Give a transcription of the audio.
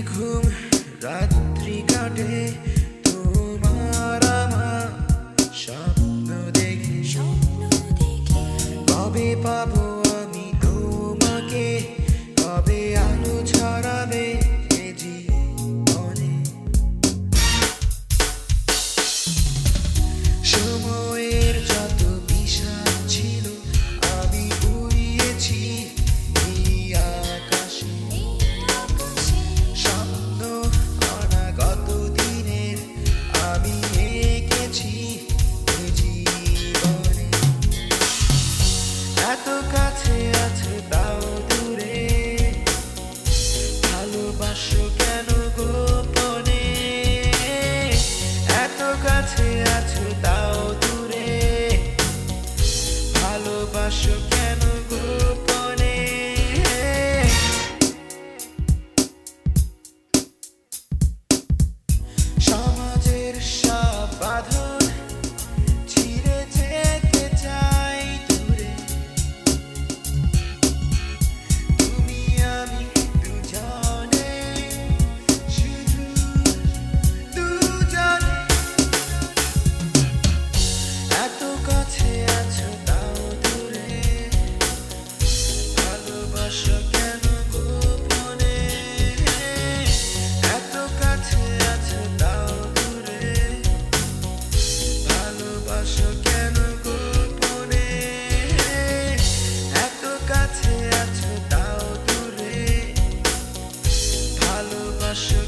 ঘুম রাত্রি কাটে তোমার আমার স্বপ্ন দেখে কবে পাবো আমি তোমাকে কবে আলো ছড়াবে এ জীবনে সময়ের যত বিষাদ ছিল আমি উড়িয়েছি এই আকাশে স্বপ্ন অনাগত দিনের আমি এঁকেছি এ জীবনে এত কাছে আছে তাও দূরে ভালোবাসো কেন গোপনে এত কাছে আছো তাও দূরে ভালোবাসো কেন গোপনে সমাজের সব বাঁধন ছিঁড়ে যেতে চাই দূরে তুমি আমি দুজনে শুধু দুজনে এত কাছে আছো তাও দূরে ভালোবাসো কেন গোপনে এত কাছে আছো তাও দূরে ভালোবাসো কেন গোপনে এত কাছে আছো তাও দূরে ভালোবাসো